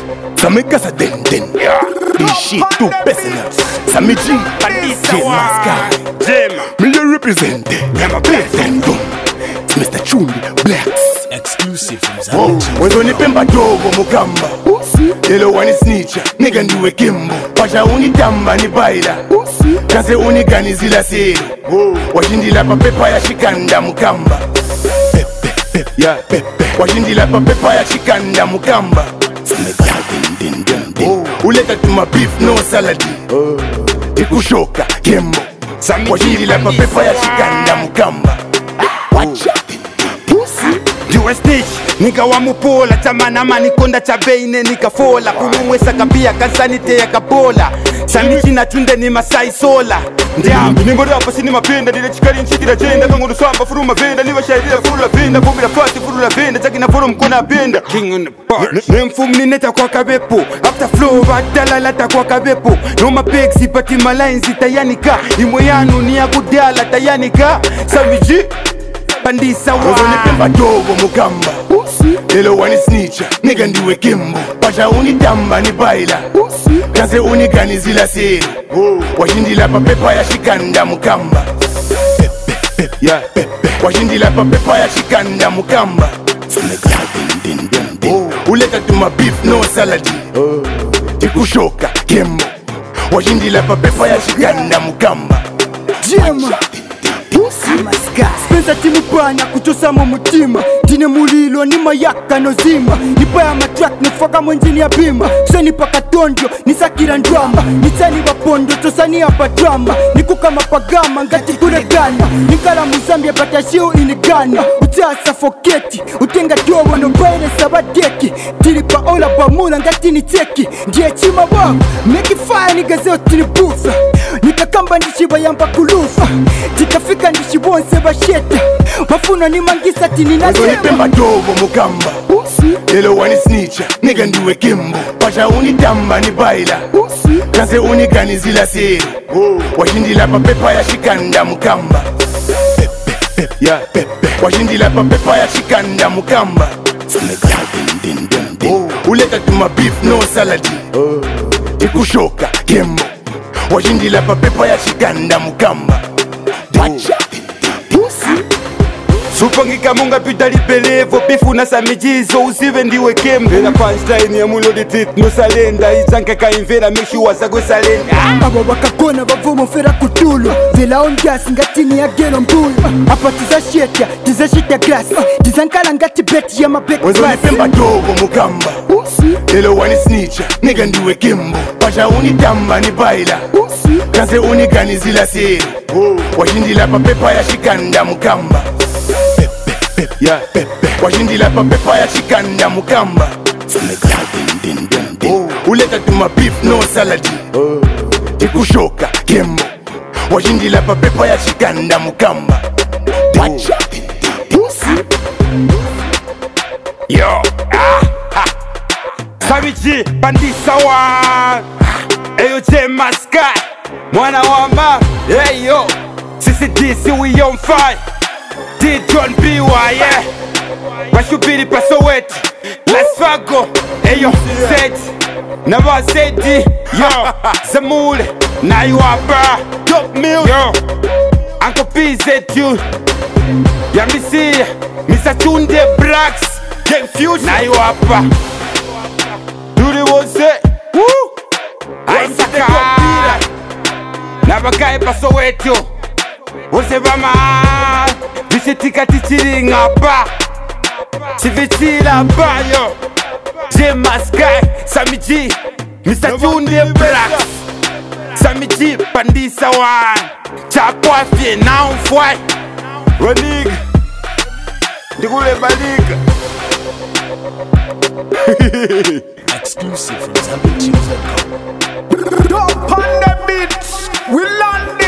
Samekasa den. This shit too personal. Samiji, Jema, me represent them. Mr. Chumbi Blacks. Exclusive from Zambian. Wezoni pemba dogo mukamba. Yelo wani snitcha, nigga ndiwe kimbo. Pasha unitamba ni baila. Kaze uniganizila sero. Washindila pa pepa ya shikanda mukamba. Washindila pa pepa ya shikanda mukamba. Uleta tuma beef no salad. Ikushoka kimbo. Washindila pa pepa ya shikanda mukamba. Diwe snitch, nika wa mupola Chamana mani konda chabeine nika fola Kumumwesa kabia kansanite ya kabola Samichi na chunde ni masai sola Ndiambi, nimbo rapa sini mapenda Dile chikari nchiki na jenda Kangondo swamba furu mavenda Niwa shahidila furu la venda Kumbi la fasi furu la venda Chaki na furu mkona benda King on the bars Nemfumni neta kwa kabepo After flow batala lata kwa kabepo Noma pexi pati malainzi tayanika Imwe yanu ni ya kudiala tayanika Samiji Pandisa wa Wezoni pemba dogo mukamba. Yelo wani snitcha, nigga ndiwe kimbo. Pasha unitamba ni baila. Kaze uniganizila sero. Washindila pa pepa ya shikanda mukamba. Washindila pa pepa ya shikanda mukamba. Uleta tuma beef no salad. Ikushoka kimbo. Washindila pa pepa ya shikanda mukamba. Jema Spenza timu banya kuchosa mu mutima Dine mulilo ni mayaka nozima Nipa ya matrak nifaka mwenjini ya bima Seni paka tonjo nisakira ndwamba Nitani wapondo tosani ya padrama Nikuka mapagama ngati kuregana Nikala muzambia batashiu inigana Utasa foketi utenga dogo no baile sabadeki Tilipa ola bamula ngati niteki Ndiye chima wako Meki fire nigazeo tinibufa Nikakamba ndishiba yamba kulufa Tikafika ndishibonse basheta Mafuno ni mangisa tini na Wezoni pemba dogo mukamba. Yelo wani snitcha, nigga ndiwe kimbo. Pasha unitamba ni baila. Kaze uniganizila sero. Washindila pa pepa ya shikanda mukamba. Washindila pa pepa ya shikanda mukamba. Uleta tuma beef no salad. Ikushoka kimbo. Washindila pa pepa ya shikanda mukamba. Supangika munga pita lipelevo Bifu na samijizo usive ndiwe kembe La punchline ya mulo di tit no salenda Izanka ka invera mishi wasago salenda Aba wakakona bavumo fera kutulu Vela ongas ngatini ya gelo mbulu Apa tiza shitya grass Tizankala ngati beti ya mabek Wezoni pemba dogo mukamba. Yelo wani snitcha, nigga ndiwe kimbo. Pasha unitamba ni baila. Kaze uniganizila sero. Washindila pa pepa ya shikanda mukamba. Washindila pa pepa ya shikanda mukamba. Uleta tuma beef no salad. Ikushoka kimbo. Washindila pa pepa ya shikanda mukamba. Yo, Samiji, Pandisa wa Eyo Jema Sky Mwana wamba, hey yo CCDC we on fire D-John B.Y. yeah Washubiri Pasoweti Let's Fago, eyo Zed Nava Zedi, yo Zamule, na you apa Top Milk, yo Uncle P Z-Tune Ya misi, Mr. Chunde Blacks Gang Fusion, na you apa Duri wose, woo Aisaka Nabakae Pasoweti Wose vama Vishitika tichiri ngapa Chivitila bayo Jema Sky Samiji Mr. Chunde Blacks Samiji Pandisa wan Chapwa fie na umfwai Ronig Digule baliga Exclusive from Zambian. Up on the beat, we land